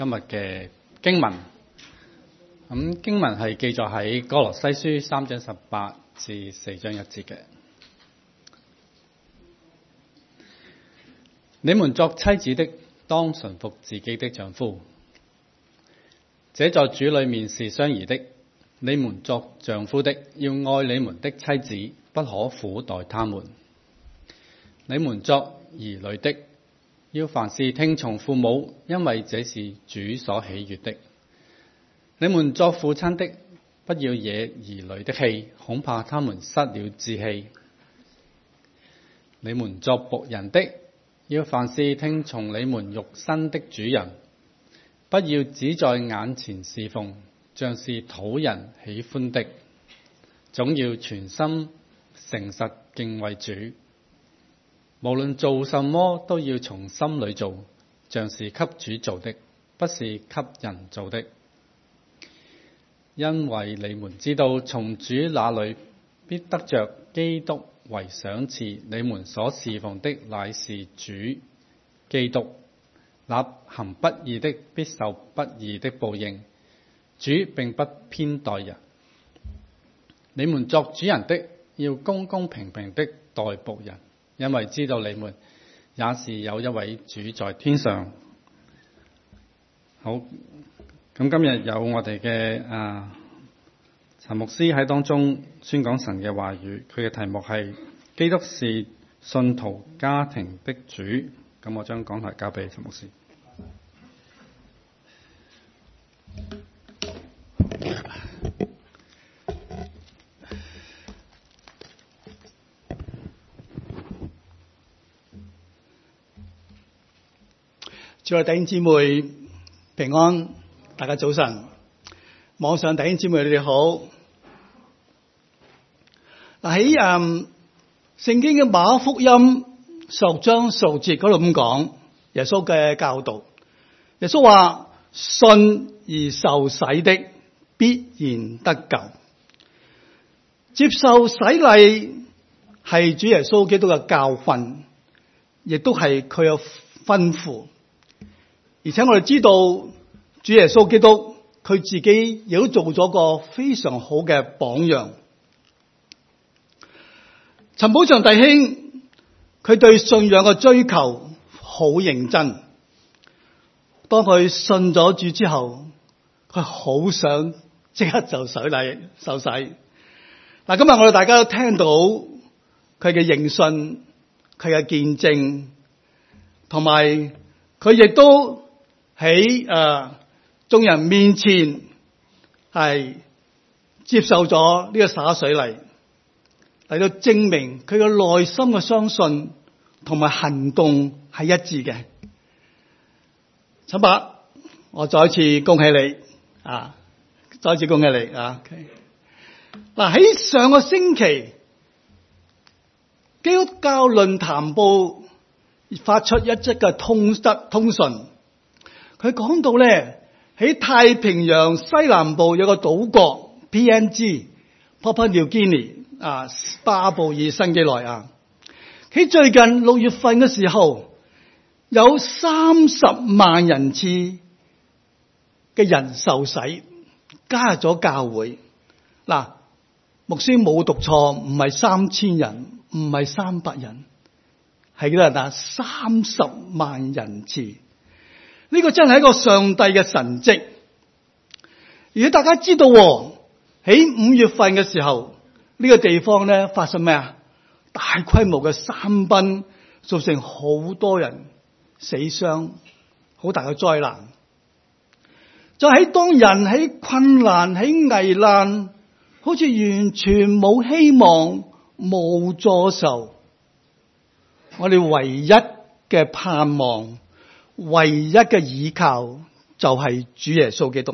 今日嘅經文，經文係記載喺歌羅西書3章18至4章1節嘅。你們作妻子的，當順服自己的丈夫，這在主裏面是相宜的。你們作丈夫的，要愛你們的妻子，不可苦待他們。你們作兒女的，要凡事聽從父母，因為這是主所喜悅的。你們作父親的，不要惹兒女的氣，恐怕他們失了志氣。你們作僕人的，要凡事聽從你們肉身的主人，不要只在眼前侍奉，像是討人喜歡的，總要全心誠實敬畏主。無論做什麼，都要從心裏做，像是給主做的，不是給人做的。因為你們知道，從主那裏必得着基督為賞賜，你們所侍奉的乃是主基督。那行不義的必受不義的報應，主並不偏待人。你們作主人的，要公公平平的待僕人，因為知道你們也是有一位主在天上。好，咁今日有我哋嘅陳牧師喺當中宣講神嘅話語，佢嘅題目係基督是信徒家庭的主。咁我將講台交俾陳牧師。 主內弟兄姊妹平安，大家早晨。網上弟兄姊妹你哋好。嗱，喺聖經嘅馬可福音16章16節嗰度咁講，耶穌嘅教導。耶穌話：信而受洗的必然得救。接受洗禮係主耶穌基督嘅教訓，亦都係佢嘅吩咐。而且我哋知道主耶穌基督佢自己亦都做咗個非常好嘅榜樣。陳寶祥弟兄佢對信仰嘅追求好認真。當佢信咗主之後，佢好想即刻就受洗。嗱，今日我哋大家都聽到佢嘅認信，佢嘅見證，同埋佢亦都喺眾人面前係接受咗呢個灑水禮，嚟到證明佢嘅內心嘅相信同埋行動係一致嘅。陳伯，我再一次恭喜你再一次恭喜你啊！嗱，喺上個星期基督教論壇報發出一則嘅通訊，佢講到咧，喺太平洋西南部有個島國 PNG Papua New Guinea 巴布爾新幾內亞，喺最近6月份嘅時候，有30萬人次嘅人受洗，加入咗教會。嗱，牧師冇讀錯，唔係3000人，唔係300人，係幾多人啊？30萬人次。呢個真係一個上帝嘅神蹟。而且大家知道喺5月份嘅時候，呢個地方咧發生咩啊？大規模嘅山崩，造成好多人死傷，好大嘅災難。就喺當人喺困難、喺危難，好似完全冇希望、冇助時，我哋唯一嘅盼望、唯一嘅依靠就係主耶穌基督。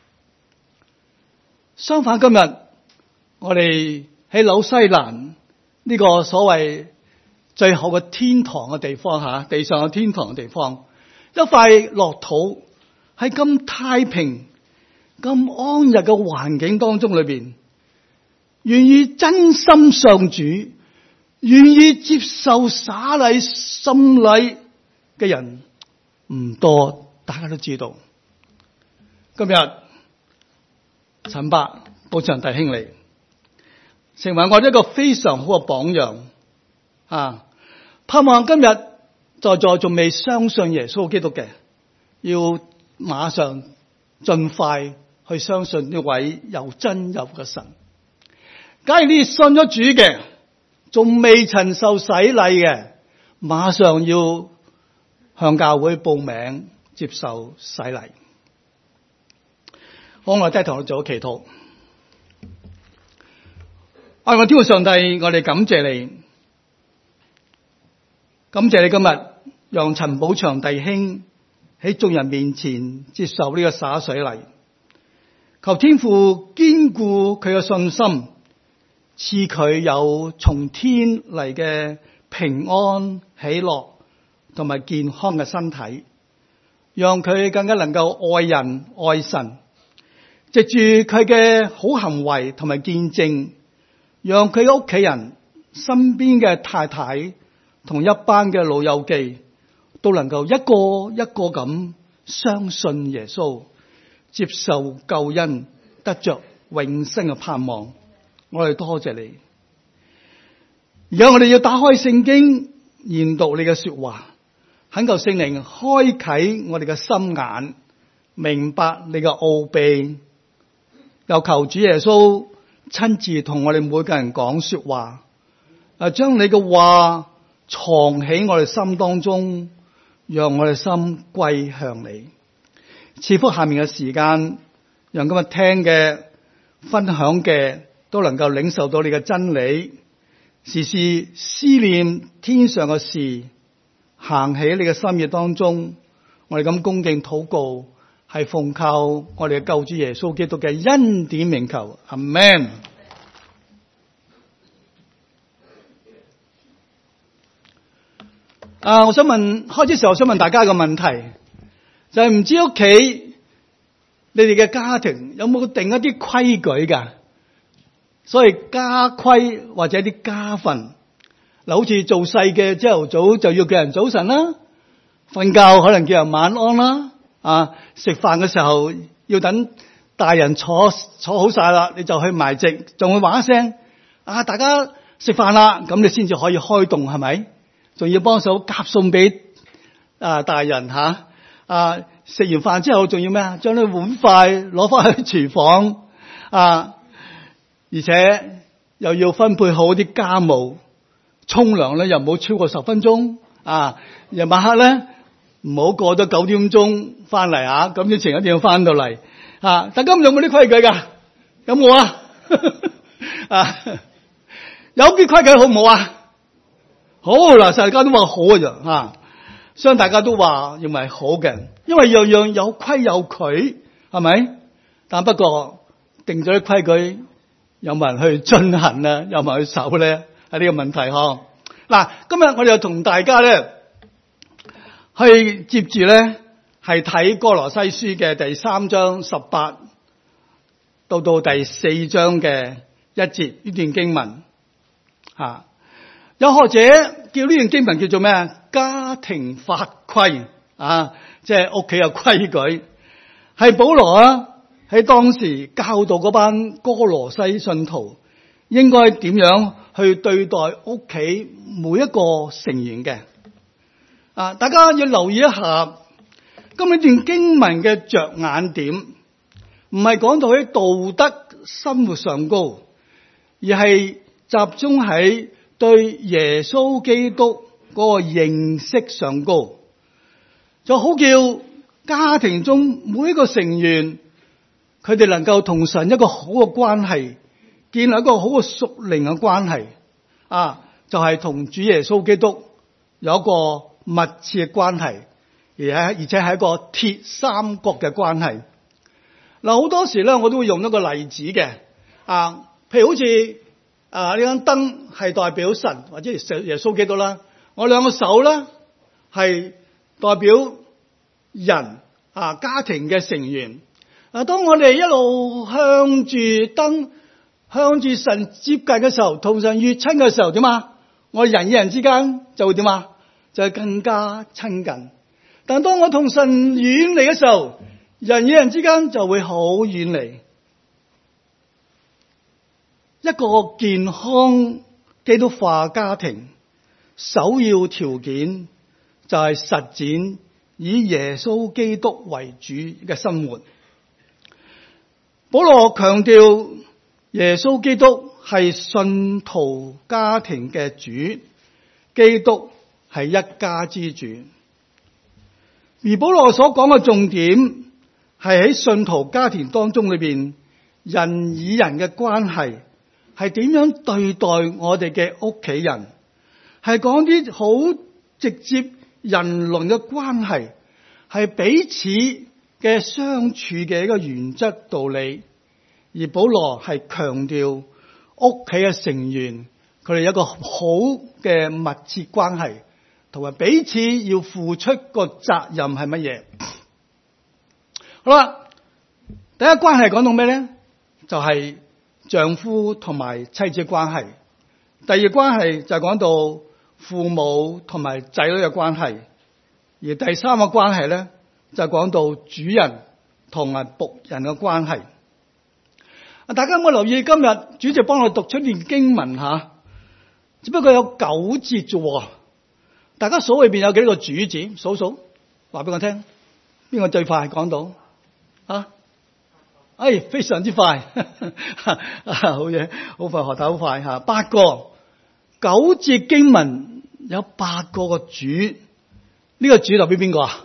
相反，今日我哋喺紐西蘭呢個所謂最後嘅天堂嘅地方，地上嘅天堂嘅地方，一塊樂土喺咁太平、咁安逸嘅環境當中裏邊，願意真心上主、願意接受灑禮、浸禮嘅人唔多，大家都知道。 今日陳伯寶祥弟兄嚟，成為我一個非常好嘅榜樣啊！盼望今日在座仲未相信耶穌基督嘅，要馬上盡快去相信呢位又真有嘅神。假如你信咗主嘅，仲未曾受洗禮嘅，馬上要向教會報名接受洗禮。好，我低頭去做祈禱。愛我天父上帝，我哋感謝你，感謝你今日讓陳寶祥弟兄喺眾人面前接受呢個灑水禮，求天父堅固佢嘅信心，賜佢有從天嚟嘅平安、喜樂同埋健康嘅身體，讓佢更加能夠愛人愛神，藉住佢嘅好行為同埋見證，讓佢嘅屋企人、身邊嘅太太同一班嘅老友記都能夠一個一個咁相信耶穌，接受救恩，得着永生嘅盼望。我哋多謝你。而家我哋要打開聖經，研讀你嘅說話，懇求聖靈開啟我哋嘅心眼，明白你嘅奧秘。又求主耶穌親自同我哋每個人講說話，將你嘅話藏喺我哋心當中，讓我哋心歸向你。賜福下面嘅時間，讓今日聽嘅、分享嘅都能夠領受到你嘅真理，時時思念天上嘅事，行喺你嘅心意當中。我哋咁恭敬禱告，係奉靠我哋嘅救主耶穌基督嘅恩典名求，阿們。我想問，開始時候想問大家一個問題，就係唔知屋企你哋嘅家庭有冇定一啲規矩噶？所謂家規或者啲家訓，嗱，好似做細嘅朝頭早就要叫人早晨啦，瞓覺可能叫人晚安啦，食飯嘅時候要等大人坐好晒啦，你就去埋席，仲會話一聲大家食飯啦，咁你先至可以開動，係咪？仲要幫手夾餸俾大人吓，食完飯之後仲要咩啊？將啲碗筷攞翻去廚房而且又要分配好啲家務，沖涼咧又唔好超過10分鐘，夜晚黑咧唔好過咗9點鐘翻嚟咁之前一定要翻到嚟大家有冇啲規矩噶？有冇有啲規矩好唔好啊？好嗱，大家都話好嘅啫相信大家都話認為好嘅，因為樣樣有規有矩，係咪？但不過定咗啲規矩，有冇人去進行啊？有冇人去守咧？係呢個問題嗬。嗱，今日我哋就同大家咧去接住咧係睇哥羅西書嘅第3章18到第4章嘅1節呢段經文有學者叫呢段經文叫做咩啊？家庭法規即係屋企有規矩，係保羅喺當時教導嗰班哥羅西信徒應該點樣去對待屋企每一個成員嘅。大家要留意一下，今日段經文嘅着眼點唔係講到喺道德生活上高，而係集中喺對耶穌基督嗰個認識上高，就好叫家庭中每一個成員佢哋能夠同神一個好嘅關係，建立一個好嘅屬靈嘅關係就係同主耶穌基督有一個密切嘅關係，而且係一個鐵三角嘅關係。好多時咧我都會用一個例子嘅譬如好似呢盞燈係代表神或者耶穌基督啦，我兩個手咧係代表人家庭嘅成員。當我哋一路向住燈、向住神接近嘅時候，同神越親嘅時候點啊？我哋人與人之間就會點啊？就係更加親近。但當我同神遠離嘅時候， 人與人之間就會好遠離。一個健康基督化家庭首要條件就係實踐以耶穌基督為主嘅生活。保羅強調耶穌基督係信徒家庭嘅主，基督係一家之主。而保羅所講嘅重點係喺信徒家庭當中裏邊，人與人嘅關係係點樣對待我哋嘅屋企人，係講啲好直接人倫嘅關係，係彼此嘅相處嘅一個原則道理。而保羅係強調屋企嘅成員，佢哋有一個好嘅密切關係，同埋彼此要付出個責任係乜嘢？好啦，第一關係講到咩咧？就係丈夫同埋妻子嘅關係。第二關係就係講到父母同埋仔女嘅關係。而第三個關係咧，就係講到主人同埋僕人嘅關係。大家有冇留意今日主席幫我讀出段經文吓？只不過有9節啫。大家數裏邊有幾個主字？數數，話俾我聽，邊個最快講到？啊？非常之快，好嘢，好快學得好快吓。8個9節經文有8個個主，呢個主代表邊個啊？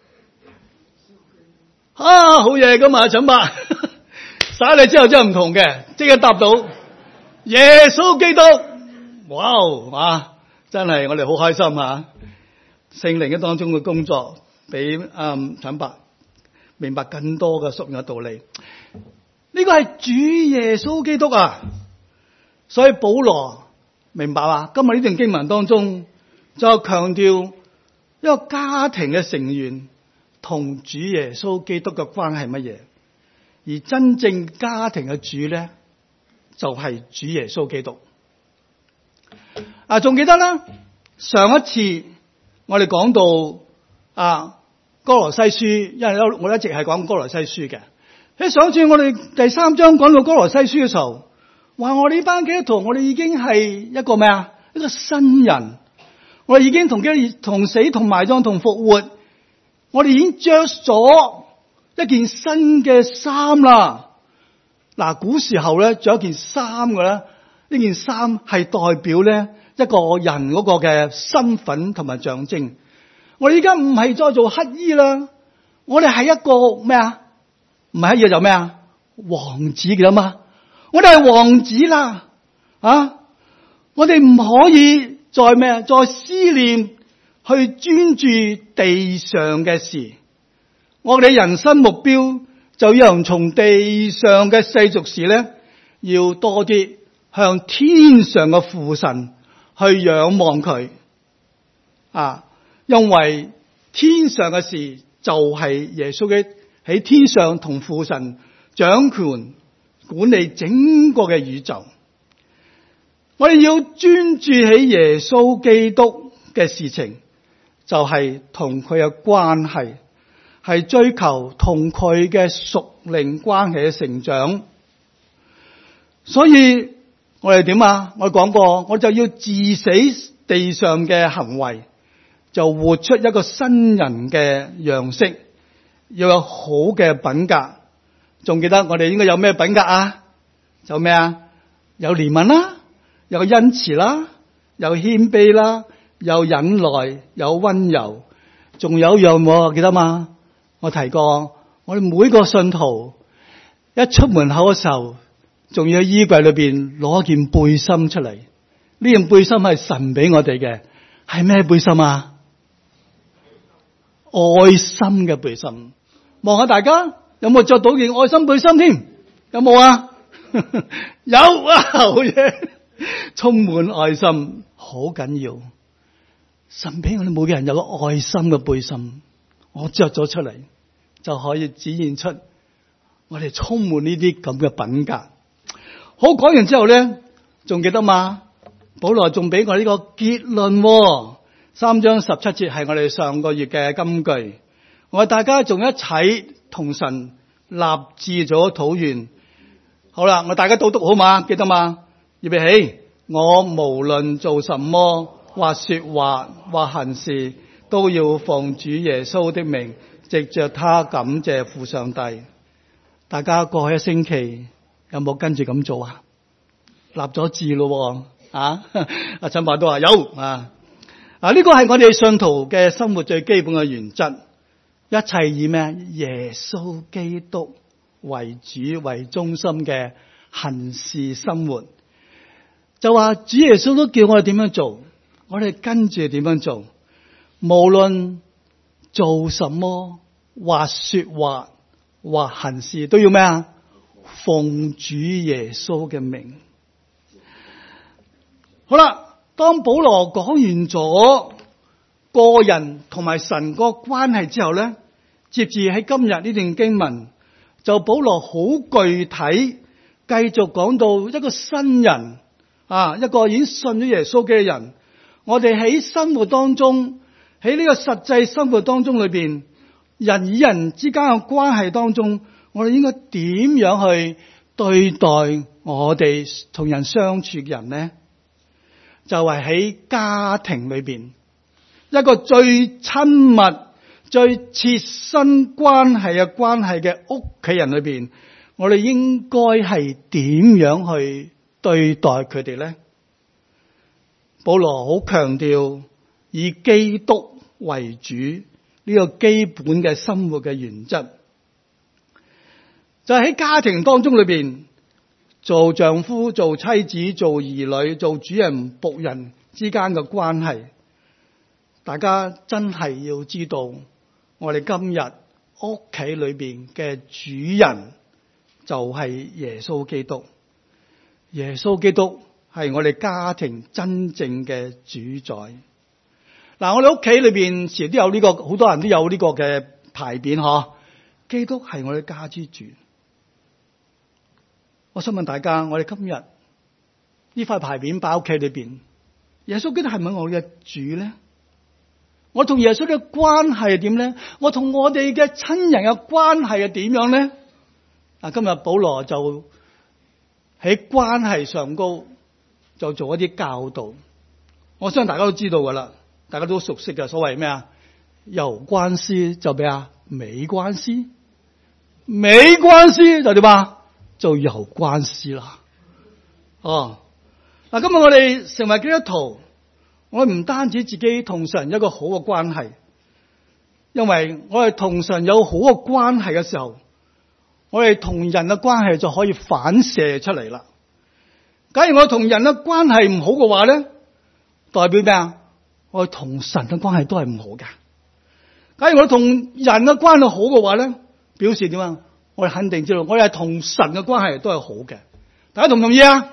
好嘢咁啊，陳伯，耍你之後真係唔同嘅，即刻答到耶穌基督。哇，真係我哋好開心啊！聖靈嘅當中嘅工作，俾陳伯明白更多嘅屬靈嘅道理。呢個係主耶穌基督啊！所以保羅明白啊，今日呢段經文當中就強調一個家庭嘅成員同主耶穌基督嘅關係乜嘢，而真正家庭嘅主咧就係主耶穌基督。仲記得啦，上一次我哋講到哥羅西書，因為我一直係講哥羅西書嘅。喺上次我哋第3章講到哥羅西書嘅時候，話我哋呢班基督徒，我哋已經係一個咩啊？一個新人，我哋已經同死同埋葬同復活，我哋已經着咗一件新嘅衫啦。古時候咧着一件衫嘅咧，呢件衫係代表咧一個人嗰個嘅身份同埋象徵。我哋而家唔係再做乞衣啦，我哋係一個咩啊？唔係乞衣就咩啊？王子嘅嘛，我哋係王子啦。我哋唔可以再咩啊？再思念去專注地上嘅事。我哋人生目標就要從地上嘅世俗事咧，要多啲向天上嘅父神去仰望佢。因為天上嘅事就係耶穌嘅喺天上同父神掌權管理整個嘅宇宙。我哋要專注喺耶穌基督嘅事情，就係同佢嘅關係，係追求同佢嘅屬靈關係嘅成長。所以我哋點啊？我講過，我就要治死地上嘅行為，就活出一個新人嘅樣式，要有好嘅品格。仲記得我哋應該有咩品格啊？就咩啊？有憐憫啦，有恩慈啦，有謙卑啦，有忍耐，有溫柔。仲有一樣記得嘛？我提過，我哋每個信徒一出門口嘅時候，仲要喺衣櫃裏邊攞件背心出嚟。呢件背心係神俾我哋嘅，係咩背心啊？愛心嘅背心。望下大家有冇着到件愛心背心添？有冇啊？有啊，好嘢！充滿愛心好緊要。神俾我哋每個人有個愛心嘅背心，我着咗出嚟就可以展現出我哋充滿呢啲咁嘅品格。好，講完之後咧，仲記得嘛？保羅仲俾我呢個結論，3章17節係我哋上個月嘅金句。 我哋大家仲一齊同神立志咗禱願。好啦，我大家都讀好嘛？記得嘛？預備起，我無論做什麼，或說話，或行事，都要奉主耶穌的名，藉着他感謝父上帝。大家過去一星期有冇跟住咁做啊？立咗志咯，阿陳伯都話有啊。呢個係我哋信徒嘅生活最基本嘅原則，一切以咩？耶穌基督為主為中心嘅行事生活。就話主耶穌都叫我哋點樣做，我哋跟住點樣做，無論做什麼，或說話，或行事，都要咩啊？奉主耶穌嘅名。好啦。當保羅講完咗個人同埋神個關係之後咧，接住喺今日呢段經文，就保羅好具體繼續講到一個新人一個已經信咗耶穌嘅人，我哋喺生活當中，喺呢個實際生活當中裏邊，人與人之間嘅關係當中，我哋應該點樣去對待我哋同人相處嘅人呢？就係喺家庭裏邊，一個最親密、最切身關係嘅屋企人裏邊，我哋應該係點樣去對待佢哋呢？保羅好強調以基督為主呢個基本嘅生活嘅原則，就係喺家庭當中裏邊。做丈夫、做妻子、做兒女、做主人、僕人之間嘅關係，大家真係要知道，我哋今日屋企裏邊嘅主人就係耶穌基督。耶穌基督係我哋家庭真正嘅主宰。我哋屋企裏邊時都有呢個，好多人都有呢個嘅牌匾嗬。基督係我哋家之主。我想問大家，我哋今日呢塊牌匾擺喺屋企裏邊，耶穌基督係咪我嘅主咧？我同耶穌嘅關係係點咧？我同我哋嘅親人嘅關係係點樣咧？今日保羅就喺關係上高就做一啲教導。我相信大家都知道噶啦，大家都熟悉嘅所謂咩啊？有關係就咩啊？沒關係，沒關係就點啊？就有關係啦。今日我哋成為基督徒，我哋唔單止自己同神有一個好嘅關係，因為我哋同神有好嘅關係嘅時候，我哋同人嘅關係就可以反射出嚟啦。假如我同人嘅關係唔好嘅話咧，代表咩啊？我哋同神嘅關係都係唔好嘅。假如我同人嘅關係好嘅話咧，表示點啊？我哋肯定知道，我哋係同神嘅關係都係好嘅。大家同唔同意啊？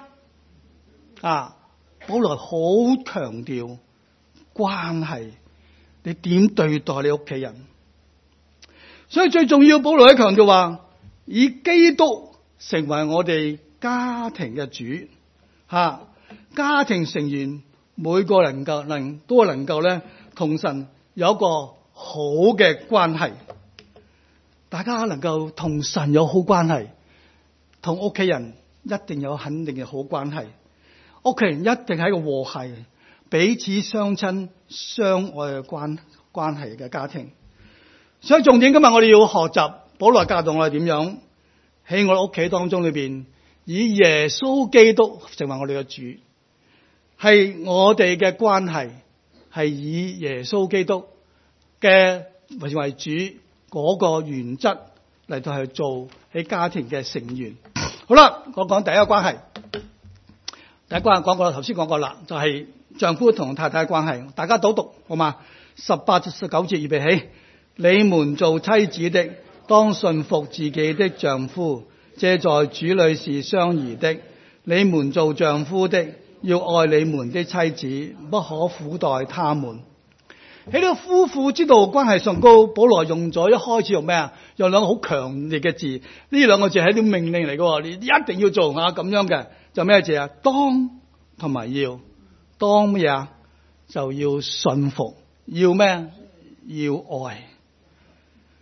保羅好強調關係，你點對待你屋企人？所以最重要，保羅喺強調話，以基督成為我哋家庭嘅主。家庭成員每個人都能夠咧同神有一個好嘅關係。大家能夠同神有好關係，同屋企人一定有肯定嘅好關係。屋企人一定係一個和諧、彼此相親相愛嘅關係嘅家庭。所以重點今日我哋要學習保羅教導我哋點樣喺我哋屋企當中裏邊，以耶穌基督成為我哋嘅主，係我哋嘅關係係以耶穌基督嘅為主。嗰個原則嚟到去做喺家庭嘅成員。好啦，我講第一個關係。第一個關係講過啦，頭先講過啦，就係丈夫同太太嘅關係。大家都讀好嘛？18至19節預備起。你們做妻子的，當順服自己的丈夫，這在主裏是相宜的。你們做丈夫的，要愛你們的妻子，不可苦待他們。喺呢個夫婦之道關係上高，保羅用咗一開始用咩啊？用兩個好強烈嘅字，呢兩個字係一啲命令嚟嘅，你一定要做咁樣嘅，就咩字啊？當同埋要，當乜嘢啊？就要順服，要咩？要愛。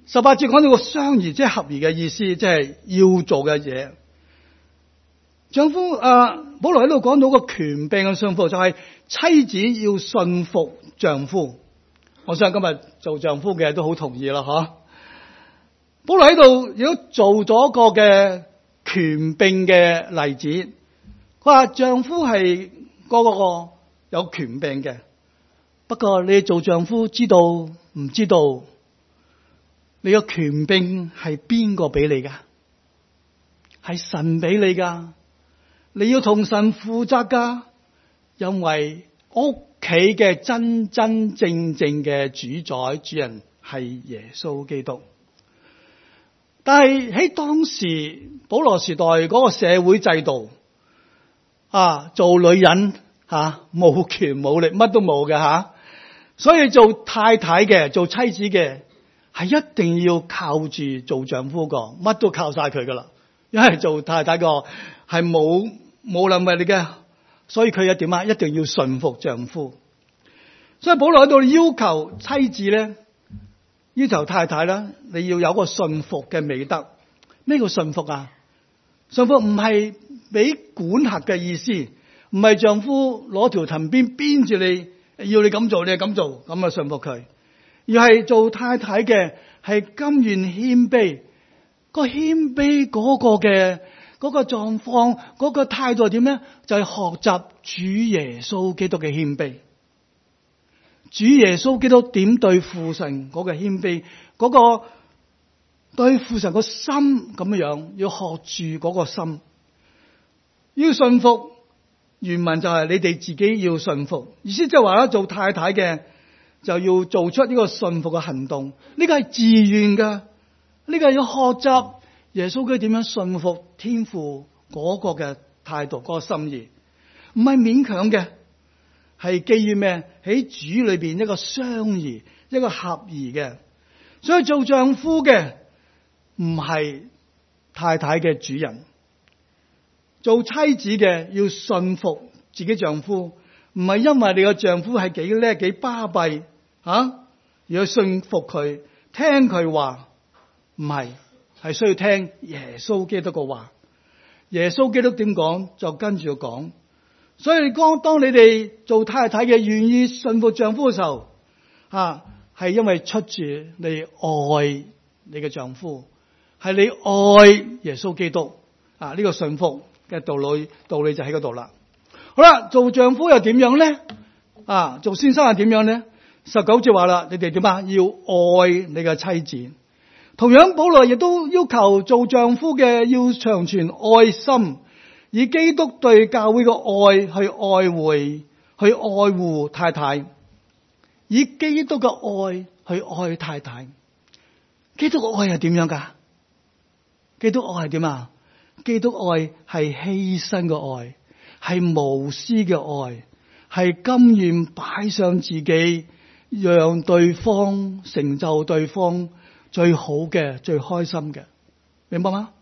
18節講到個相宜，即係合宜嘅意思，即係要做嘅嘢。丈夫保羅喺度講到個權柄嘅順服，就係妻子要順服丈夫。我相信今日做丈夫嘅都好同意啦，吓。保羅喺度亦都做咗個嘅權柄嘅例子。佢話丈夫係個有權柄嘅，不過你做丈夫知道唔知道你個權柄係邊個俾你噶？係神俾你噶。你要同神負責噶，因為屋企嘅真真正正嘅主宰主人係耶穌基督。但係喺當時保羅時代嗰個社會制度做女人冇權冇力，乜都冇嘅，所以做太太嘅做妻子嘅係一定要靠住做丈夫個，乜都靠晒佢噶啦。因為做太太個係冇能力嘅，所以佢一點一定要順服丈夫。所以保羅喺度要求妻子咧，要求太太啦，你要有個順服嘅美德。咩叫順服啊？順服唔係俾管轄嘅意思，唔係丈夫攞條藤鞭住你，要你咁做你就咁做，咁啊順服佢。而係做太太嘅係甘願謙卑，個謙卑嗰個嘅嗰個狀況，嗰個態度係點咧？就係學習主耶穌基督嘅謙卑。主耶穌基督點對父神嗰個謙卑，嗰個對父神個心咁樣，要學住嗰個心，要順服。原文就係你哋自己要順服，意思即係話咧，做太太嘅就要做出呢個順服嘅行動。呢個係自願噶，呢個係要學習耶穌基督點樣順服天父嗰個嘅態度，嗰個心意，唔係勉強嘅，係基於咩？喺主裏邊一個相宜，一個合宜嘅。所以做丈夫嘅唔係太太嘅主人，做妻子嘅要順服自己丈夫，唔係因為你個丈夫係幾叻幾巴閉而去順服佢，聽佢話，唔係，係需要聽耶穌基督嘅話。耶穌基督點講就跟住講。所以當你哋做太太嘅願意順服丈夫嘅時候，係因為出自你愛你嘅丈夫，係你愛耶穌基督呢個順服嘅道理就喺嗰度啦。好啦，做丈夫又點樣咧？做先生又點樣咧？19節話啦，你哋點啊？要愛你嘅妻子。同樣保羅亦都要求做丈夫嘅要長存愛心，以基督對教會嘅愛去愛護太太，以基督嘅愛去愛太太。基督嘅愛係點樣噶？基督愛係點啊？基督愛係犧牲嘅愛，係無私嘅愛，係甘願擺上自己，讓對方成就對方最好嘅、最開心嘅，明白嗎？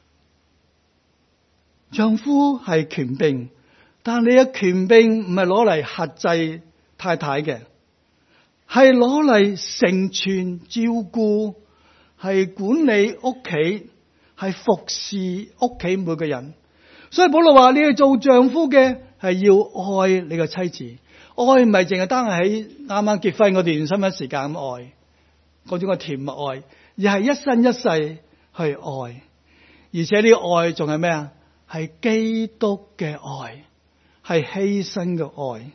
丈夫係權柄，但你嘅權柄唔係攞嚟轄制太太嘅，係攞嚟成全照顧，係管理屋企，係服侍屋企每個人。所以保羅話你係做丈夫嘅係要愛你嘅妻子，愛唔係淨係單係喺啱啱結婚嗰段新婚時間咁愛，嗰種嘅甜蜜愛，而係一生一世去愛，而且呢個愛仲係咩啊？係基督嘅愛，係犧牲嘅愛。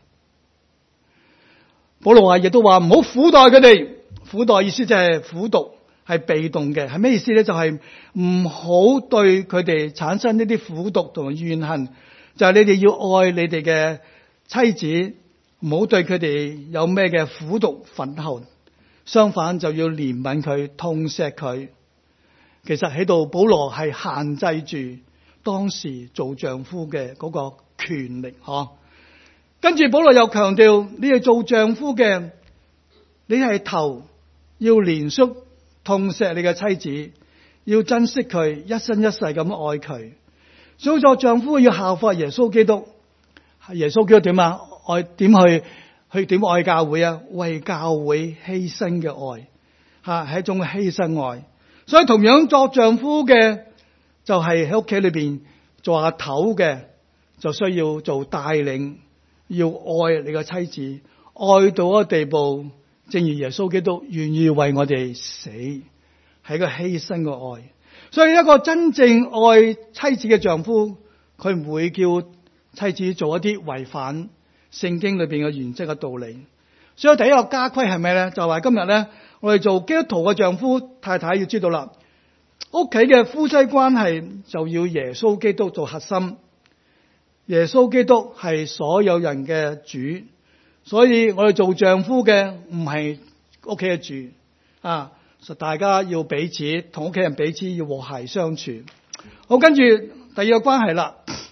保羅話亦都話唔好苦待佢哋，苦待意思就係苦毒，係被動嘅，係咩意思咧？就係唔好對佢哋產生呢啲苦毒同埋怨恨，就係你哋要愛你哋嘅妻子，唔好對佢哋有咩嘅苦毒憤恨，相反就要憐憫佢，痛錫佢。其實喺度保羅係限制住當時做丈夫嘅嗰個權力，跟住保羅又強調，你係做丈夫嘅，你係頭，要憐恤痛錫你嘅妻子，要珍惜佢，一生一世咁愛佢。所以做丈夫要效法耶穌基督。耶穌基督點啊？愛點去點愛教會啊？為教會犧牲嘅愛， 係一種犧牲愛。所以同樣作丈夫嘅就係喺屋企裏邊做下頭嘅，就需要做帶領，要愛你嘅妻子，愛到一個地步，正如耶穌基督願意為我哋死，係一個犧牲嘅愛。所以一個真正愛妻子嘅丈夫，佢唔會叫妻子做一啲違反聖經裏邊嘅原則嘅道理。所以第一個家規係咩咧？就係話今日咧，我哋做基督徒嘅丈夫太太要知道啦，屋企嘅夫妻關係就要耶穌基督做核心，耶穌基督係所有人嘅主，所以我哋做丈夫嘅唔係屋企嘅主啊，大家要彼此同屋企人彼此要和諧相處。好，跟住第二個關係啦，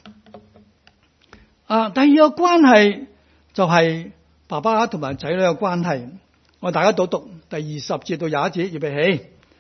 第二個關係就係爸爸同埋仔女嘅關係。我大家讀第20節到21節，預備起。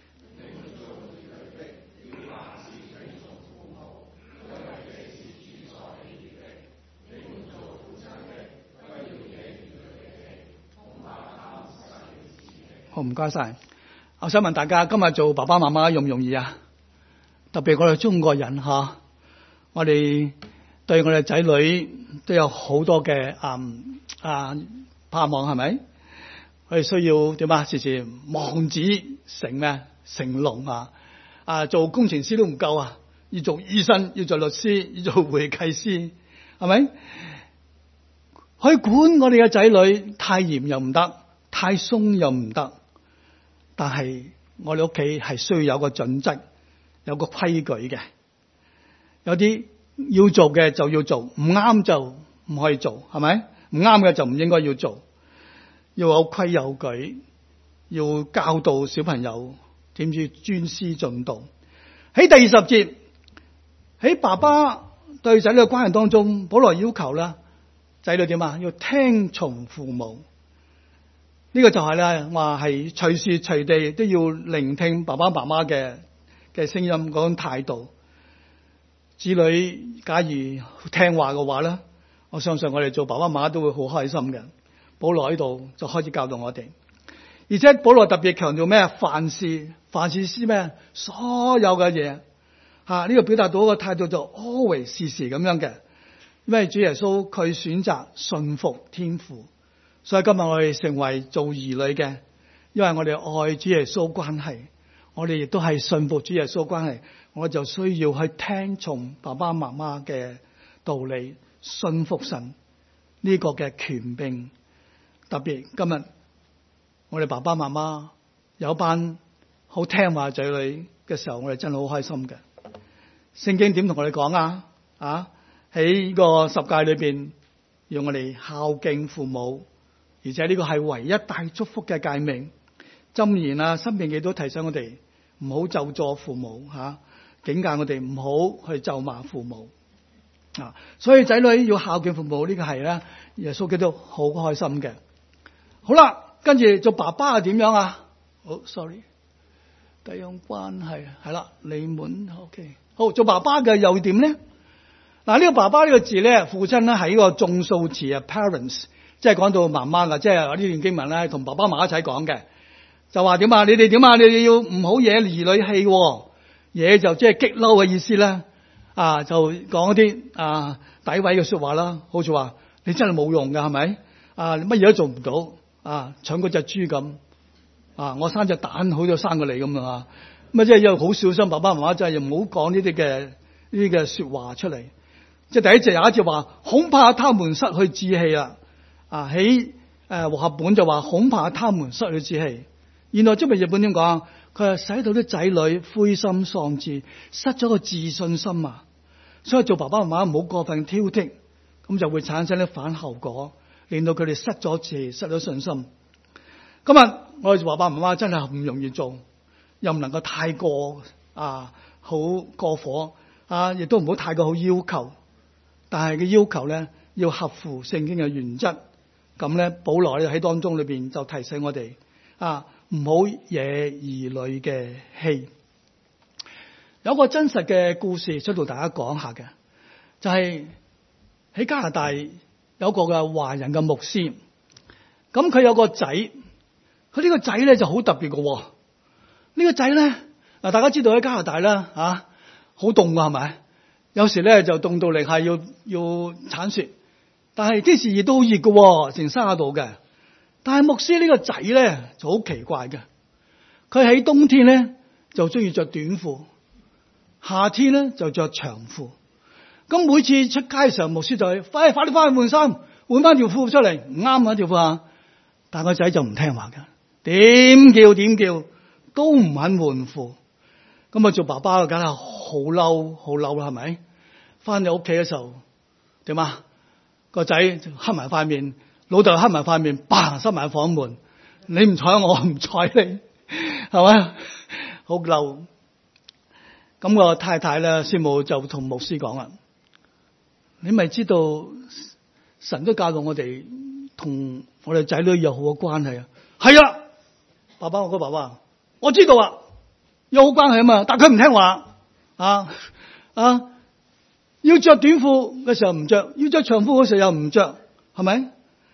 好，唔該晒。我想問大家，今日做爸爸媽媽容唔容易啊？特別我哋中國人吓，我哋對我哋仔女都有好多嘅盼望，係咪？我哋需要點啊？時時望子成咩？成龍做工程師都唔夠啊！要做醫生，要做律師，要做會計師，係咪？去管我哋嘅仔女，太嚴又唔得，太鬆又唔得。但係我哋屋企係需要有個準則，有個規矩嘅。有啲要做嘅就要做，唔啱就唔可以做，係咪？唔啱嘅就唔應該要做。要有規有矩，要教導小朋友點知尊師重道。喺第20節，喺爸爸對仔女嘅關係當中，保羅要求啦，仔女點啊？要聽從父母。呢個就係咧，話係隨時隨地都要聆聽爸爸媽媽嘅聲音，嗰種態度。子女假如聽話嘅話咧，我相信我哋做爸爸媽媽都會好開心嘅。保羅喺度就開始教導我哋，而且保羅特別強調咩？凡事是咩？所有嘅嘢呢個表達到一個態度就 always 時時咁樣嘅。因為主耶穌佢選擇信服天父。所以今日我哋成為做兒女嘅，因為我哋愛主耶穌關係，我哋亦都係信服主耶穌關係，我就需要去聽從爸爸媽媽嘅道理，信服神呢個嘅權柄。特別今日我哋爸爸媽媽有班好聽話仔女嘅時候，我哋真係好開心嘅。聖經點同我哋講啊？喺呢個十誡裏邊，要我哋孝敬父母。而且呢個係唯一帶祝福嘅誡命。箴言申命記都提醒我哋唔好咒詛父母警戒我哋唔好去咒罵父母所以仔女要孝敬父母，呢個係咧耶穌基督好開心嘅。好啦，跟住做爸爸係點樣啊？好 sorry， 第二樣關係係啦，你們 OK 好，做爸爸嘅又點咧？呢個爸爸呢個字咧，父親咧係呢個眾數詞parents。即係講到媽媽啦，即係呢段經文咧，同爸爸媽媽一齊講嘅，就話點啊？你哋點啊？你哋要唔好惹兒女氣，惹就即係激嬲嘅意思啦。就講一啲詆毀嘅說話啦，好似話你真係冇用㗎，係咪？你乜嘢都做唔到，搶嗰隻豬咁。我生隻蛋好咗生過你咁啊！咁即係要好小心，爸爸媽媽真係唔好講呢啲嘅說話出嚟。即係第一節有一節話，恐怕他們失去志氣啦。喺和合本就話恐怕他們失去志氣。原來中文譯本點講？佢係使到啲仔女灰心喪志，失咗個自信心啊！所以做爸爸媽媽唔好過分挑剔，咁就會產生啲反後果，令到佢哋失咗志氣，失咗信心。今日我哋做爸爸媽媽真係唔容易做，又唔能夠太過好過火亦都唔好太過好要求。但係嘅要求咧要合乎聖經嘅原則。咁咧，保羅喺當中裏邊就提醒我哋唔好惹兒女嘅氣。有個真實嘅故事想同大家講下嘅，就係喺加拿大有個嘅華人嘅牧師，咁佢有個仔，佢呢個仔咧就好特別嘅， 呢個仔咧，嗱，大家知道喺加拿大啦，好凍㗎係咪？有時咧就凍到零下要鏟雪，但係幾時熱都好熱㗎，成30度嘅。但係牧師呢個仔咧就好奇怪嘅，佢喺冬天咧就中意着短褲，夏天咧就着長褲。咁每次出街嘅時候，牧師就係快啲翻去換衫，換翻條褲出嚟，唔啱啊條褲啊！但係個仔就唔聽話嘅，點叫都唔肯換褲。咁啊做爸爸嘅梗係好嬲啦，係咪？翻到屋企嘅時候點啊？個仔黑埋塊面，老豆黑埋塊面，嘭閂埋房門。你唔睬我唔睬你，係咪？好嬲。咁個太太咧，師母就同牧師講啦：你咪知道神都教導我哋同我哋仔女有好嘅關係啊？係啊，爸爸，我個爸爸，我知道啊，有好關係啊嘛。但佢唔聽話要着短褲嘅時候唔着，要着長褲嘅時候又唔着，係咪？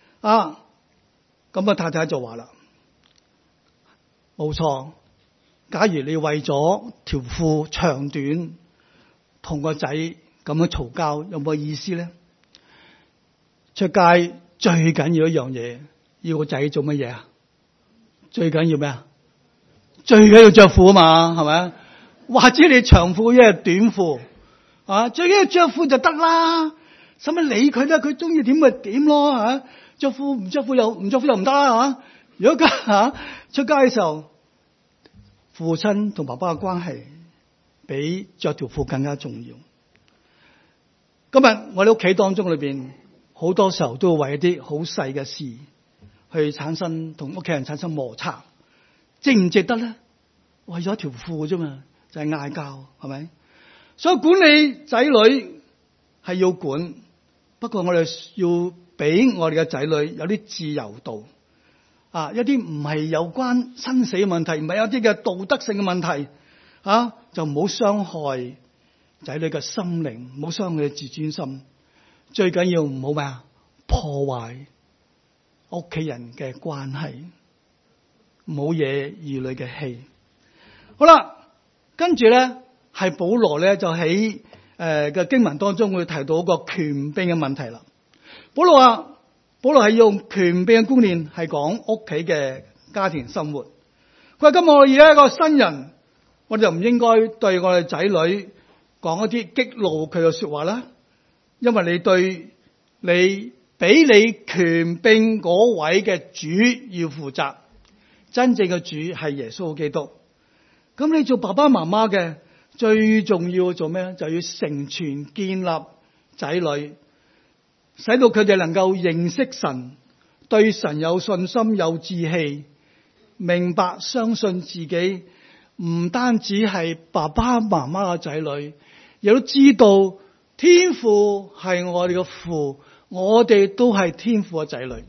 咁太太就話啦：冇錯，假如你為咗條褲長短同個仔咁樣嘈交，有冇意思咧？出街最緊要一樣嘢，要個仔做乜嘢啊？最緊要咩啊？最緊要着褲啊嘛，係咪？或者你長褲一係短褲最緊要着褲就得啦，使乜理佢咧？佢中意點咪點咯，着褲唔着褲又唔着褲又唔得啦，如果出街嘅時候，父親同爸爸嘅關係比着條褲更加重要。今日我哋屋企當中裏邊，好多時候都會為一啲好細嘅事去產生同屋企人產生摩擦，值唔值得咧？為咗條褲啫嘛，就係嗌交，係咪？所以管理仔女係要管，不過我哋要俾我哋嘅仔女有啲自由度，一啲唔係有關生死嘅問題，唔係有啲嘅道德性嘅問題，就唔好傷害仔女嘅心靈，唔好傷害佢嘅自尊心。最緊要唔好咩啊？破壞屋企人嘅關係，唔好惹兒女嘅氣。好啦，跟住咧係保羅咧就喺嘅經文當中會提到一個權柄嘅問題啦。保羅係用權柄嘅觀念係講屋企嘅家庭生活。佢話今日我哋而家一個新人，我哋就唔應該對我哋仔女講一啲激怒佢嘅說話啦。因為你對你俾你權柄嗰位嘅主要負責，真正嘅主係耶穌基督。咁你做爸爸媽媽嘅最重要做咩？就要成全建立仔女，使到佢哋能夠認識神，對神有信心有志氣，明白相信自己唔單止係爸爸媽媽嘅仔女，亦都知道天父係我哋嘅父，我哋都係天父嘅仔女，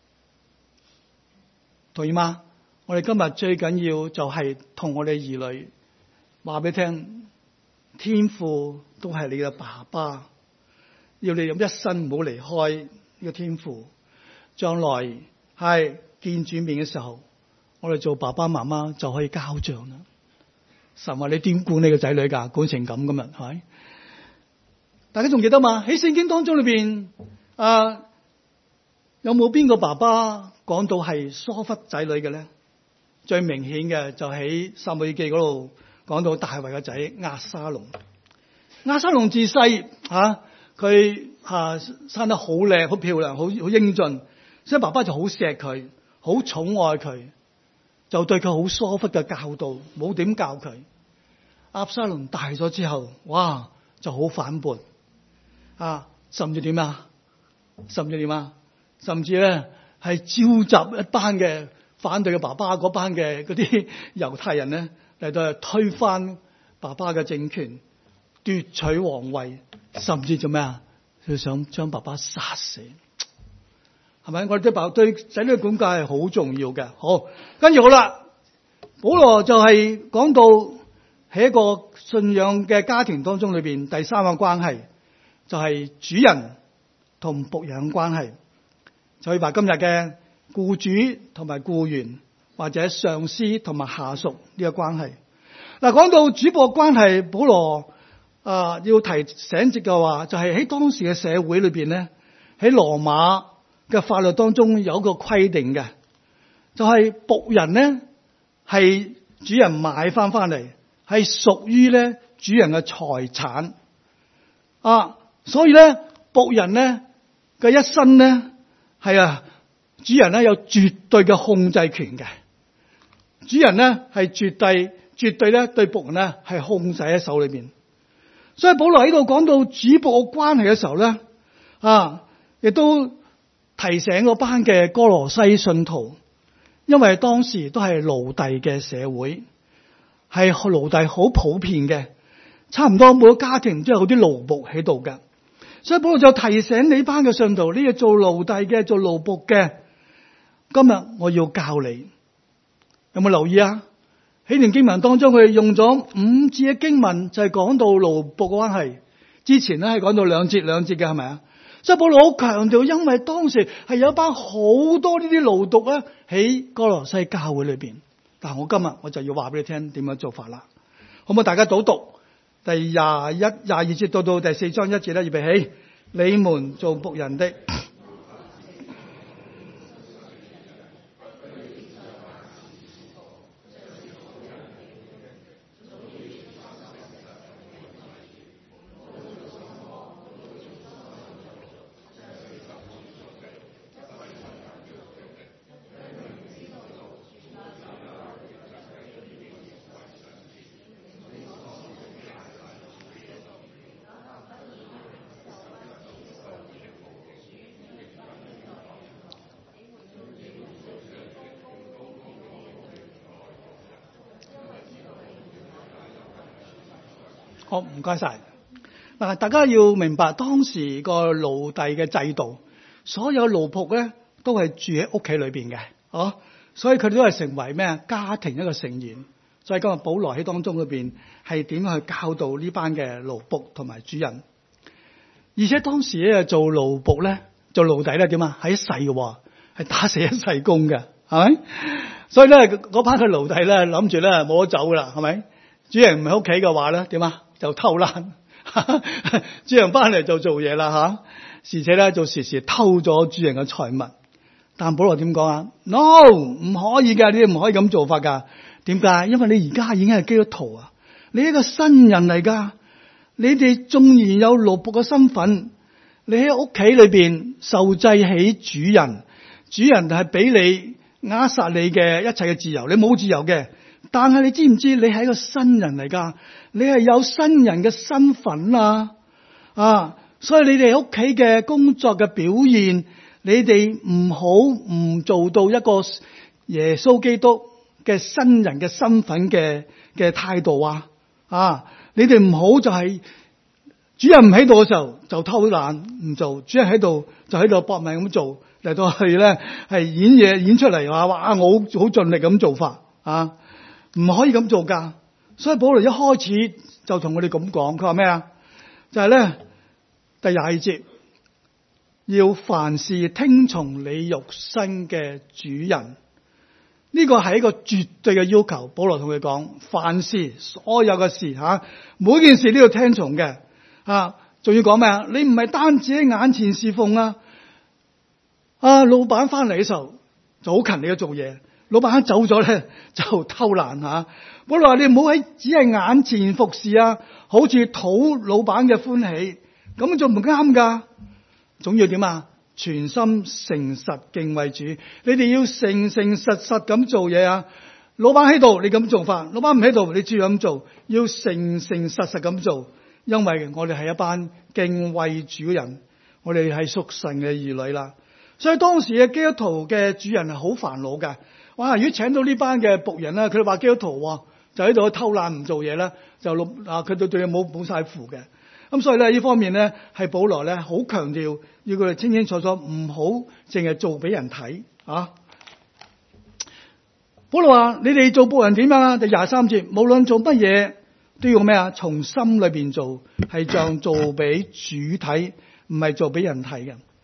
同意嗎？我哋今日最緊要就係同我哋兒女話俾你聽，天父都係你嘅爸爸，要你一生唔好離開呢個天父。將來係見主面嘅時候，我哋做爸爸媽媽就可以交賬啦。神話你點管你個仔女噶？管成咁噶嘛，係咪？大家仲記得嘛？喺聖經當中裏邊，有冇邊個爸爸講到係疏忽仔女嘅咧？最明顯嘅就喺撒母耳記嗰度講到大衛嘅仔押沙龍。押沙龍自細佢生得好靚、好漂亮、好英俊，所以爸爸就好錫佢，好寵愛佢，就對佢好疏忽嘅教導，冇點教佢。押沙龍大咗之後，哇，就好反叛甚至點啊？甚至咧係召集一班嘅反對嘅爸爸嗰班嘅嗰啲猶太人咧嚟到推翻爸爸嘅政權，奪取皇位，甚至做咩啊？佢想將爸爸殺死，係咪？我哋對仔女嘅管教係好重要嘅。好，跟住好啦，保羅就係講到喺一個信仰嘅家庭當中裏邊，第三個關係就係主人同僕人關係。就係話今日嘅僱主同埋僱員， 或者上司同埋下屬呢個關係。嗱，講到主僕嘅關係，保羅要提醒嘅話，就係喺當時嘅社會裏邊咧，喺羅馬嘅法律當中有一個規定嘅，就係僕人咧係主人買翻嚟，係屬於咧主人嘅財產所以咧僕人咧嘅一生咧係主人咧有絕對嘅控制權嘅，主人咧係絕對咧對僕人咧係控制喺手裏邊。所以保羅喺度講到主僕嘅關係嘅時候咧亦都提醒嗰班嘅哥羅西信徒，因為當時都係奴隸嘅社會，係奴隸好普遍嘅，差唔多每個家庭都有啲奴僕喺度嘅。所以保羅就提醒你班嘅信徒，呢個做奴隸嘅、做奴僕嘅，今日我要教你，有冇留意啊？喺段經文當中，佢哋用咗5節嘅經文，就係講到奴僕嘅關係。之前咧係講到兩節嘅，係咪啊？所以保羅好強調，因為當時係有一班好多呢啲奴僕咧喺哥羅西教會裏邊。但係我今日我就要話俾你聽點樣做法啦，好唔好？大家倒讀第22節到第4章1節咧，預備起，你們做僕人的。好，唔該晒。嗱，大家要明白當時個奴隸嘅制度，所有奴僕咧都係住喺屋企裏邊嘅，所以佢哋都係成為咩家庭一個成員。所以今日保羅喺當中裏邊係點樣去教導呢班嘅奴僕同埋主人。而且當時咧做奴僕咧，做奴隸咧點啊？係一世嘅，係打死一世工嘅，係咪？所以咧嗰班嘅奴隸咧諗住咧冇得走噶啦，係咪？主人唔喺屋企嘅話咧點啊？就偷懶，主人翻嚟就做嘢啦而且咧就時時偷咗主人嘅財物。但保羅點講啊 ？No， 唔可以噶，你哋唔可以咁做法噶。點解？因為你而家已經係基督徒啊，你係一個新人嚟噶。你哋縱然有奴僕嘅身份，你喺屋企裏邊受制起主人，主人係俾你扼殺你嘅一切嘅自由，你冇自由嘅。但係你知唔知你係一個新人嚟噶？你係有新人嘅身份所以你哋喺屋企嘅工作嘅表現，你哋唔好唔做到一個耶穌基督嘅新人嘅身份嘅態度你哋唔好就係主人唔喺度嘅時候就偷懶唔做，主人喺度就喺度搏命咁做，嚟到去咧係演嘢演出嚟話我好盡力咁做法唔可以咁做噶。所以保羅一開始就同我哋咁講，佢話咩啊？就係咧第22節，要凡事聽從你肉身嘅主人。呢個係一個絕對嘅要求。保羅同佢講，凡事所有嘅事每件事都要聽從嘅仲要講咩啊？你唔係單止喺眼前侍奉老闆翻嚟嘅時候就好勤力嘅做嘢，老闆走咗咧就偷懶保羅話你唔好只係眼前服侍好似討老闆嘅歡喜，咁就唔啱噶。總要點啊？全心誠實敬畏主。你哋要誠誠實實咁做嘢老闆喺度你咁做法，老闆唔喺度你照樣咁做，要誠誠實實咁做。因為我哋係一班敬畏主嘅人，我哋係屬神嘅兒女啦。所以當時嘅基督徒嘅主人係好煩惱嘅。哇！如果請到呢班嘅僕人佢哋話基督徒就喺度偷懶唔做嘢啦，就佢對佢冇晒符嘅。咁所以咧呢方面咧係保羅咧好強調，要佢哋清清楚楚，唔好淨係做俾人睇保羅話：你哋做僕人點第23節，無論做乜嘢都要咩啊？從心裏邊做，係像做俾主睇，唔係做俾人睇嘅。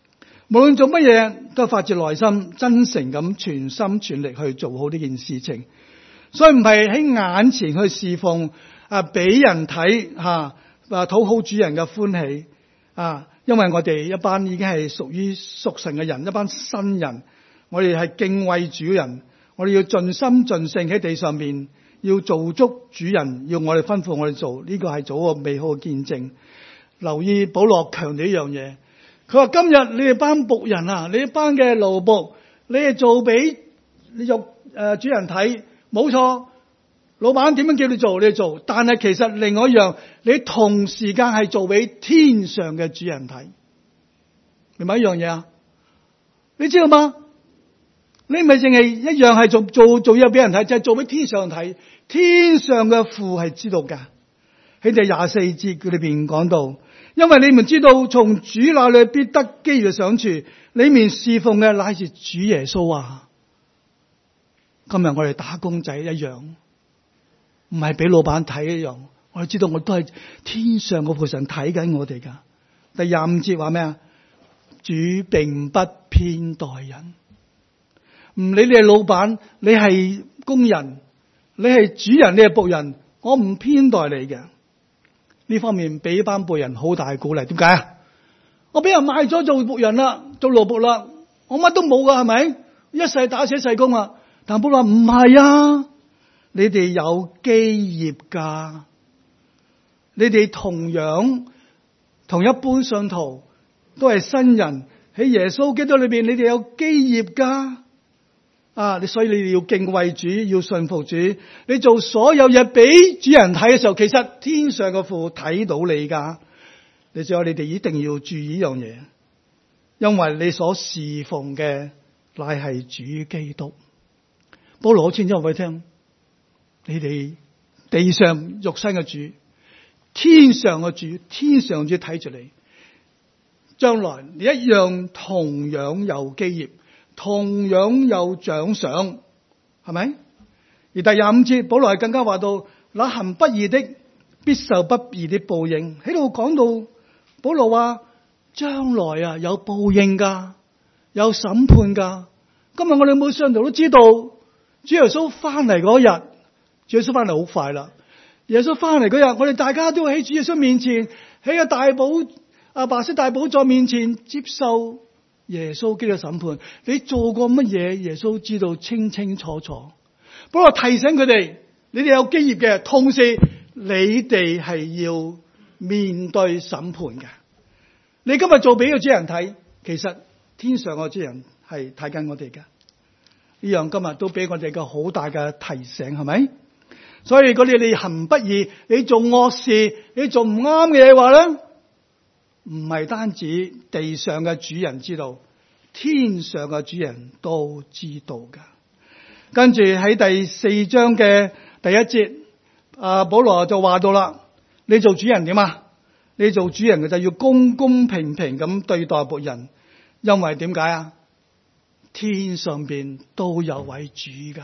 無論做乜嘢都發自內心，真誠咁全心全力去做好呢件事情。所以唔係喺眼前去侍奉俾人睇討好主人嘅歡喜因為我哋一班已經係屬於屬神嘅人，一班新人，我哋係敬畏主人，我哋要盡心盡性喺地上面要做足主人要我哋吩咐我哋做，呢個係做一個美好嘅見證。留意保羅強調一樣嘢，佢話今日你哋班僕人你哋班嘅奴僕，你哋做俾主人睇，冇錯，老闆點樣叫你做你做，但係其實另外一樣，你同時間係做俾天上嘅主人睇，明白一樣嘢啊？你知道嗎？你唔係淨係一樣係做嘢俾人睇，就係做俾天上睇。天上嘅父係知道噶。喺第24節佢裏邊講到，因為你們知道從主那裏必得基業嘅賞賜，你們侍奉嘅乃是主耶穌啊。今日我哋打工仔一樣，唔係俾老闆睇一樣，我哋知道我都係天上個父神睇緊我哋噶。第25節話咩啊？主並不偏待人，唔理你係老闆，你係工人，你係主人，你係僕人，我唔偏待你嘅。呢方面俾班僕人好大鼓勵。點解啊？我俾人賣咗做僕人啦，做奴僕啦，我乜都冇噶，係咪？一世打死一世工啊！但保羅話唔係啊，你哋有基業噶，你哋同樣同一般信徒都係新人，喺耶穌基督裏邊，你哋有基業噶所以你哋要敬畏主，要信服主。你做所有嘢俾主人睇嘅時候，其實天上嘅父睇到你噶。你最後你哋一定要注意呢樣嘢，因為你所侍奉嘅乃係主基督。保羅好清楚話俾你聽，你哋地上肉身嘅主，天上嘅主，天上主睇住你，將來你一樣同樣有基業，同樣有獎賞，係咪？而第25節保羅係更加話到，那行不義的必受不義的報應。喺度講到保羅話將來有報應噶，有審判噶。今日我哋每信徒都知道，主耶穌翻嚟嗰日，主耶穌翻嚟好快啦。耶穌翻嚟嗰日，我哋大家都喺主耶穌面前，喺個大寶白色大寶座面前接受耶穌基督審判。你做過乜嘢？耶穌知道清清楚楚。保羅提醒佢哋，你哋有基業嘅，同時你哋係要面對審判嘅。你今日做俾個主人睇，其實天上個主人係睇緊我哋嘅。呢樣今日都俾我哋個好大嘅提醒，係咪？所以如果你行不義，你做惡事，你做唔啱嘅嘢話咧，唔係單止地上嘅主人知道，天上嘅主人都知道噶。跟住喺第4章嘅第1節，保羅就話到啦，你做主人點啊？你做主人嘅就要公公平平咁對待僕人，因為點解啊？天上邊都有位主噶。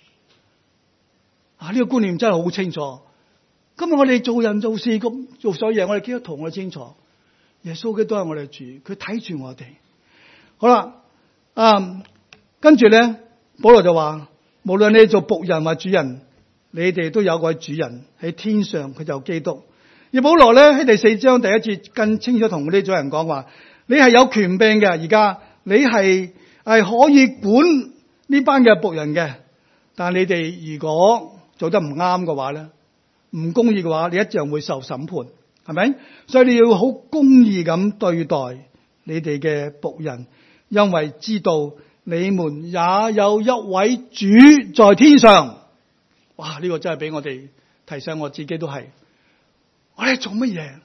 呢個觀念真係好清楚。今日我哋做人做事咁做所有嘢，我哋基督徒我清楚，耶穌基督都係我哋主，佢睇住我哋。好啦，跟住咧，保羅就話，無論你做僕人或主人，你哋都有位主人喺天上，佢就基督。而保羅咧喺第4章第1節更清楚同呢組人講話，你係有權柄嘅，而家你係可以管呢班嘅僕人嘅，但係你哋如果做得唔啱嘅話咧，唔公義嘅話，你一樣會受審判，係咪？所以你要好公義咁對待你哋嘅僕人，因為知道你們也有一位主在天上。哇！呢個真係俾我哋提醒，我自己都係，我哋做乜嘢？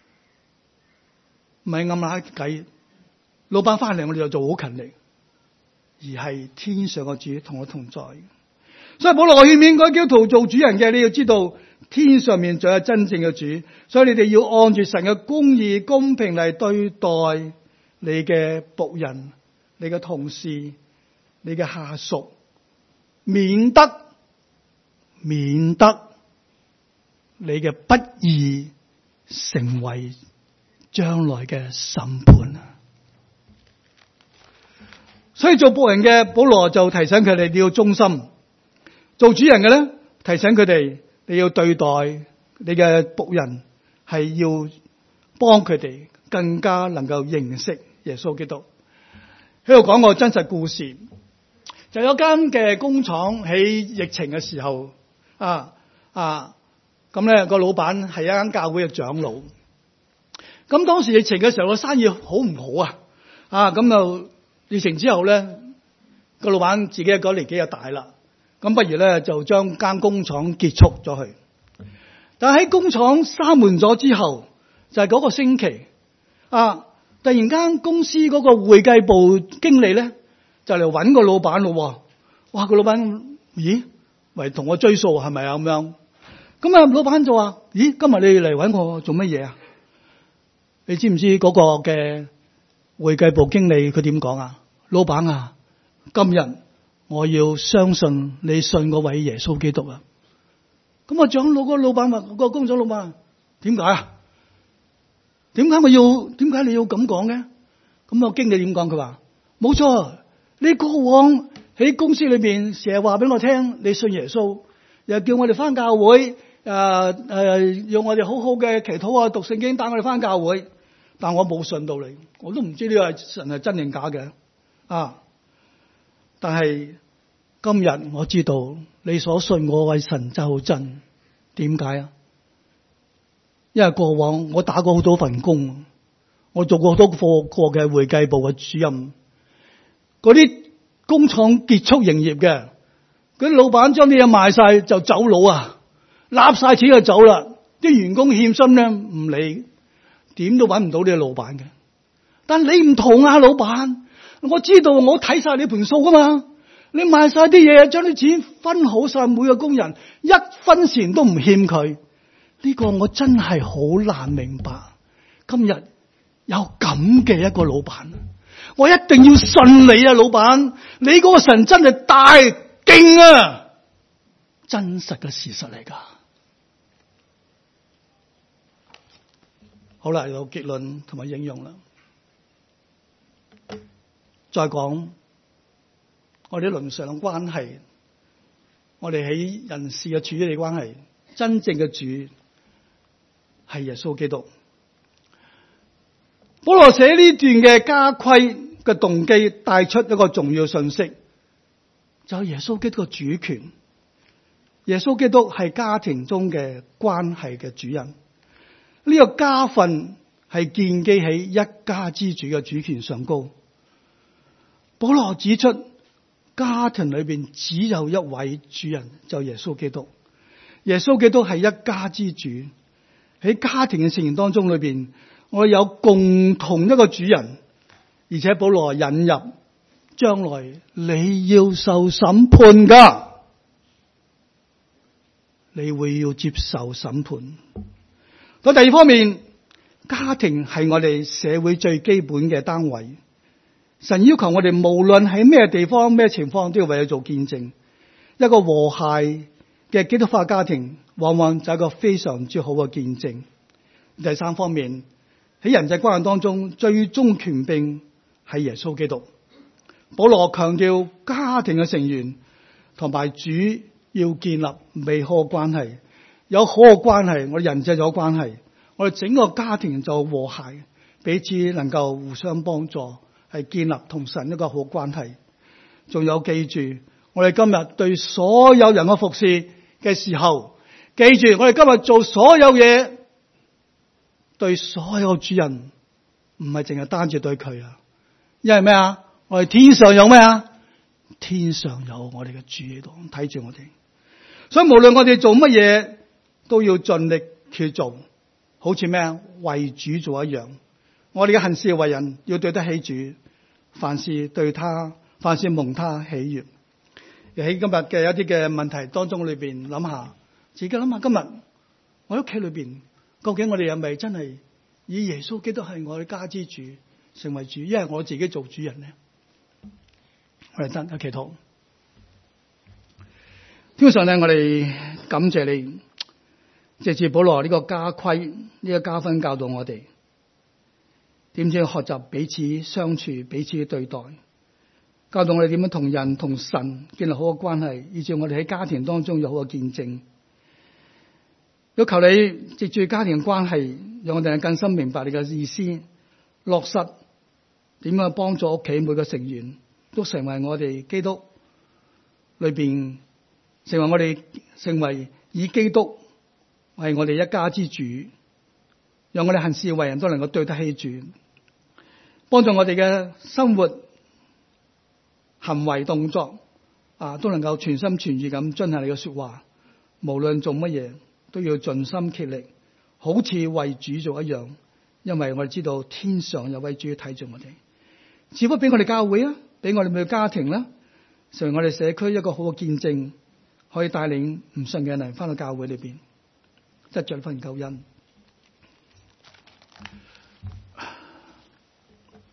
唔係暗下計，老闆翻嚟我哋就做好勤力，而係天上嘅主同我同在。所以保羅勸勉嗰啲基督徒做主人嘅，你要知道天上面仲有真正嘅主，所以你哋要按住神嘅公義公平嚟對待你嘅僕人、你嘅同事、你嘅下屬，免得你嘅不義成為將來嘅審判啊！ 所以做僕人嘅保羅就提醒佢哋你要忠心，做主人嘅咧提醒佢哋你要對待你嘅僕人係要幫佢哋更加能夠認識耶穌基督。喺度講個真實故事，就有間嘅工廠喺疫情嘅時候咁咧個老闆係一間教會嘅長老。咁當時疫情嘅時候個生意好唔好咁就疫情之後咧個老闆自己個年紀又大啦，咁不如咧就將間工廠結束咗佢。但係喺工廠閂門咗之後，就係嗰個星期突然間公司嗰個會計部經理咧就嚟搵個老闆咯。哇！個老闆咦為同我追數係咪咁樣？咁老闆就話：咦，今日你嚟搵我做乜嘢啊？你知唔知嗰個嘅會計部經理佢點講？老闆今日我要相信你信嗰位耶穌基督啊！咁我長老個老闆話：個工廠老闆點解點解你要咁講嘅？咁個經理點講？佢話：冇錯，你過往喺公司裏邊成日話俾我聽你信耶穌，又叫我哋翻教會，要我哋好好嘅祈禱讀聖經，帶我哋翻教會。但我冇信到你，我都唔知呢個神係真定假嘅但係今日我知道你所信我位神就好真。點解因為過往我打過好多份工，我做過好多個嘅會計部嘅主任，嗰啲工廠結束營業嘅，嗰啲老闆將啲嘢賣晒就走佬納晒錢就走啦，啲員工欠薪咧唔理，點都搵唔到呢個老闆嘅。但你唔同老闆，我知道我睇晒你盤數噶嘛，你賣晒啲嘢，將啲錢分好晒每個工人，一分錢都唔欠佢。呢個我真係好難明白。今日有咁嘅一個老闆，我一定要信你老闆，你嗰個神真係大勁真實嘅事實嚟噶。好啦，有結論同埋應用啦。再講我哋倫常嘅關係，我哋喺人事嘅處理關係，真正嘅主係耶穌基督。保羅寫呢段嘅家規嘅動機，帶出一個重要信息，就係耶穌基督嘅主權。耶穌基督係家庭中嘅關係嘅主人。呢個家訓係建基喺一家之主嘅主權上高。保羅指出，家庭裏邊只有一位主人，就耶穌基督。耶穌基督係一家之主。喺家庭嘅成員當中裏邊，我有共同一個主人，而且保羅引入將來你要受審判噶，你會要接受審判。咁第二方面，家庭係我哋社會最基本嘅單位。神要求我哋無論喺咩地方、咩情況，都要為佢做見證。一個和諧嘅基督化家庭，往往就係一個非常之好嘅見證。第三方面，喺人際關係當中，最終權柄係耶穌基督。保羅強調家庭嘅成員同埋主要建立美好嘅關係。有好嘅關係，我哋人際有關係，我哋整個家庭就和諧，彼此能夠互相幫助，係建立同神一個好關係。仲有記住，我哋今日對所有人嘅服侍嘅時候，記住我哋今日做所有嘢，對所有主人，唔係淨係單止對佢因為咩我哋天上有咩天上有我哋嘅主喺度睇住我哋，所以無論我哋做乜嘢，都要盡力去做，好似為主做一樣。我哋嘅行事為人要對得起主，凡事對他，凡事蒙他喜悅。喺今日嘅一啲嘅問題當中裏邊，諗下自己諗下，今日我屋企裏邊究竟我哋係咪真係以耶穌基督係我哋家之主，成為主，因為我自己做主人呢？我哋得祈禱。天父上帝，我哋感謝你，借住保羅呢個家規，呢個家訓教導我哋點知學習彼此相處，彼此對待。 教導我哋點樣同人同神建立好嘅關係，以致我哋喺家庭當中有好嘅見證。要求你藉住家庭嘅關係，讓我哋更深明白你嘅意思，落實點樣幫助屋企每個成員都成為我哋基督裏邊，成為以基督為我哋一家之主，讓我哋行事為人都能夠對得起主，幫助我哋嘅生活行為動作都能夠全心全意咁遵行你嘅說話，無論做乜嘢都要盡心竭力，好似為主做一樣，因為我哋知道天上有位主睇住我哋，賜福俾我哋教會啊，俾我哋每個家庭啦，成為我哋社區一個好嘅見證，可以帶領唔信嘅人翻到教會裏邊，得着呢份救恩。